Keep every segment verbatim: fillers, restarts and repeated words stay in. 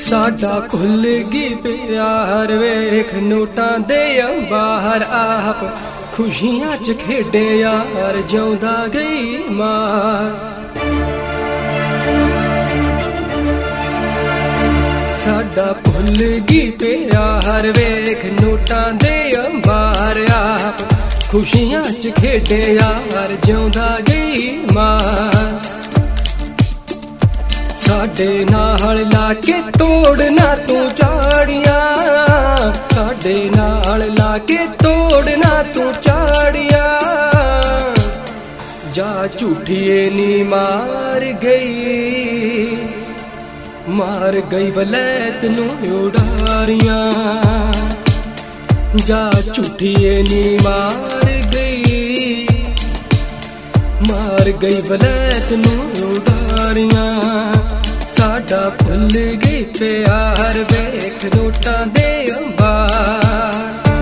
ਸਾਡਾ ਖੁੱਲ ਗਈ ਪਿਆਰ ਵੇਖ ਨੋਟਾਂ ਦੇ ਅੰਬਾਰ ਆਪ ਖੁਸ਼ੀਆਂ ਚ ਖੇਡੇ ਯਾਰ ਜਿਉਂਦਾ ਗਈ ਮਾਰ। ਸਾਡਾ ਭੁੱਲ ਗਈ ਪਿਆਰ ਵੇਖ ਨੋਟਾਂ ਦੇ ਅੰਬਾਰ ਆਪ ਖੁਸ਼ੀਆਂ ਚ ਖੇਡੇ ਯਾਰ ਜਿਉਂਦਾ ਗਈ ਮਾਰ। ਸਾਡੇ ਨਾਲ ਲਾ ਕੇ ਤੋੜਨਾ ਤੂੰ ਝਾੜੀਆਂ, ਸਾਡੇ ਨਾਲ ਲਾ ਕੇ ਤੋੜਨਾ ਤੂਂ ਝਾੜੀਆਂ। ਜਾ ਝੂਠੀਏ ਨੀ ਮਾਰ ਗਈ, ਮਾਰ ਗਈ ਵਲੈਤ ਨੂੰ ਉਡਾਰੀਆਂ। ਜਾ ਝੂਠੀਏ ਨੀ ਮਾਰ ਗਈ, ਮਾਰ ਗਈ ਵਲੈਤ ਨੂੰ ਉਡਾਰੀਆਂ। ਸਾਡਾ ਭੁੱਲ ਗਈ ਪਿਆਰ ਵੇਖ ਨੋਟਾਂ ਦੇ ਅੰਬਾਰ।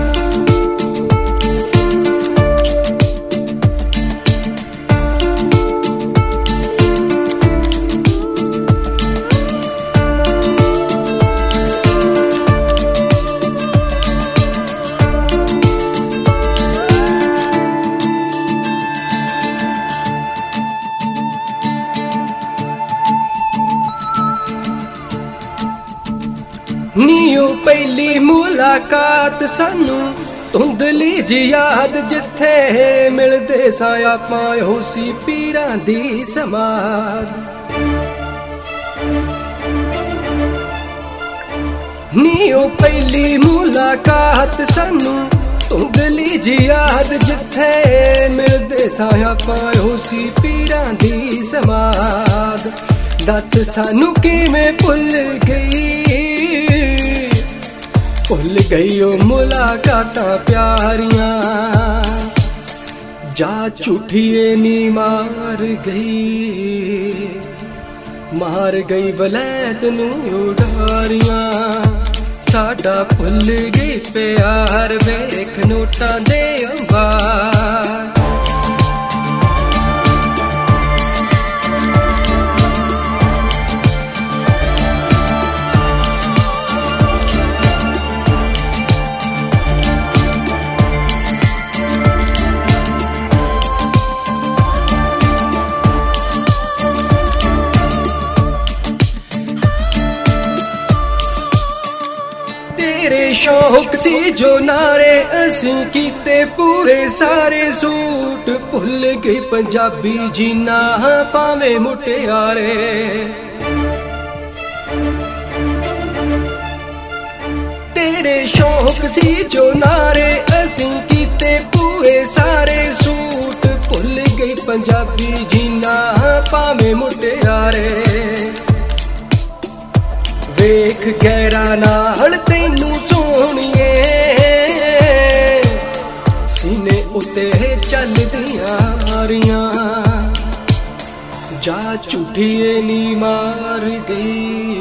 ਨੀਓ ਪਹਿਲੀ ਮੁਲਾਕਾਤ ਸਾਨੂੰ ਧੁੰਦਲੀ ਜੀ ਯਾਦ, ਜਿੱਥੇ ਮਿਲਦੇ ਸਾਂ ਆਪਾਂ ਇਹੋ ਸੀ ਪੀਰਾਂ ਦੀ ਸਮਾਧ। ਨੀਓ ਪਹਿਲੀ ਮੁਲਾਕਾਤ ਸਾਨੂੰ ਧੁੰਦਲੀ ਜੀ ਯਾਦ, ਜਿੱਥੇ ਮਿਲਦੇ ਸਾਂ ਆਪਾਂ ਇਹੋ ਸੀ ਪੀਰਾਂ ਦੀ ਸਮਾਧ। ਦੱਸ ਸਾਨੂੰ ਕਿਵੇਂ ਭੁੱਲ ਗਈ, ਭੁੱਲ ਗਈ ਉਹ ਮੁਲਾਕਾਤਾਂ ਪਿਆਰੀਆਂ। ਜਾ ਝੂਠੀਏ ਨੀ ਮਾਰ ਗਈ, ਮਾਰ ਗਈ ਵਲੈਤ ਨੂੰ ਉਡਾਰੀਆਂ। ਸਾਡਾ ਭੁੱਲ ਗਈ ਪਿਆਰ ਵੇਖ ਨੋਟਾਂ ਦੇ ਅੰਬਾਰ। ਤੇਰੇ ਸ਼ੌਕ ਸੀ ਜੋ ਨਾਰੇ ਅਸੀਂ ਕੀਤੇ ਪੂਰੇ ਸਾਰੇ, ਸੂਟ ਭੁੱਲ ਗਈ ਪੰਜਾਬੀ ਜੀਨਾ ਭਾਵੇਂ ਮੁਟਿਆਰੇ। ਤੇਰੇ ਸ਼ੌਕ ਸੀ ਜੋ ਨਾਰੇ ਅਸੀਂ ਕੀਤੇ ਪੂਰੇ ਸਾਰੇ, ਸੂਟ ਭੁੱਲ ਗਈ ਪੰਜਾਬੀ ਜੀਨਾ ਭਾਵੇਂ ਮੁਟਿਆਰੇ। ਵੇਖ ਗਹਿਰਾ ਨਾਲ ਤੈਨੂੰ ਸੋਹਣੀਏ, ਸੀਨੇ ਉੱਤੇ ਚੱਲਦੀਆਂ ਆਰੀਆਂ। ਜਾ ਝੂਠੀਏ ਨੀ ਮਾਰ ਗਈ,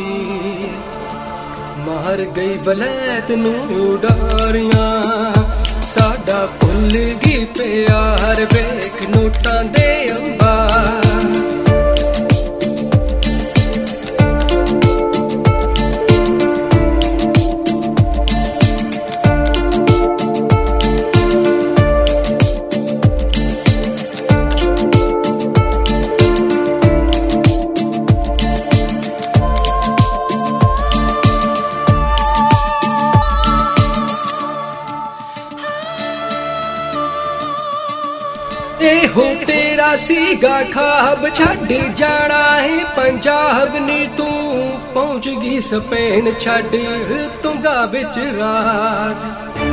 ਮਾਰ ਗਈ ਵਲੈਤ ਨੂੰ ਉਡਾਰੀਆਂ। ਸਾਡਾ ਭੁੱਲ ਗਈ ਪਿਆਰ ਵੇਖ ਨੋਟਾਂ ਦੇ ਅੰਬਾਰ। ਇਹੋ ਤੇਰਾ ਸੀਗਾ ਖਾਬ, ਛੱਡ ਜਾਣਾ ਹੈ ਪੰਜਾਬ ਨੀ ਤੂੰ ਪਹੁੰਚ ਗਈ ਸਪੇਨ, ਛੱਡ ਤੁੰਗਾ ਵਿੱਚ ਰਾਜ।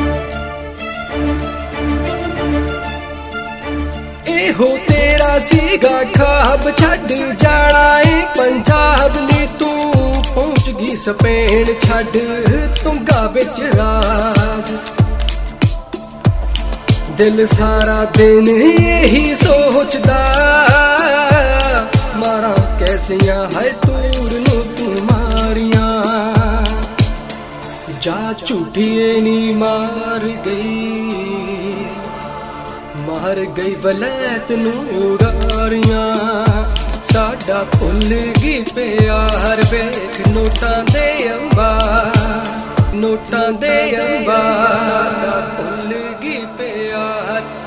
ਇਹੋ ਤੇਰਾ ਸੀਗਾ ਖਾਬ, ਛੱਡ ਜਾਣਾ ਹੈ ਪੰਜਾਬ ਨੀ ਤੂੰ ਪਹੁੰਚ ਗਈ ਸਪੇਨ, ਛੱਡ ਤੁੰਗਾ ਵਿੱਚ ਰਾਜ। ਦਿਲ ਸਾਰਾ ਦਿਨ ਇਹੀ ਸੋਚਦਾ, ਮਾਰਾਂ ਕੈਸੀਆਂ ਹੈ ਤੂਰ ਨੂੰ ਤੂੰ ਮਾਰੀਆਂ। ਜਾ ਝੂਠੀਏ ਨੀ ਮਾਰ ਗਈ, ਮਾਰ ਗਈ ਵਲੈਤ ਨੂੰ ਉਡਾਰੀਆਂ। ਸਾਡਾ ਭੁੱਲ ਗਈ ਪਿਆਰ ਵੇਖ ਨੋਟਾਂ ਦੇ ਅੰਬਾਰ ਨੋਟਾਂ ਦੇ ਅੰਬਾਰ ਸਾਡਾ ਭੁੱਲ ਗਈ ਪਿਆਰ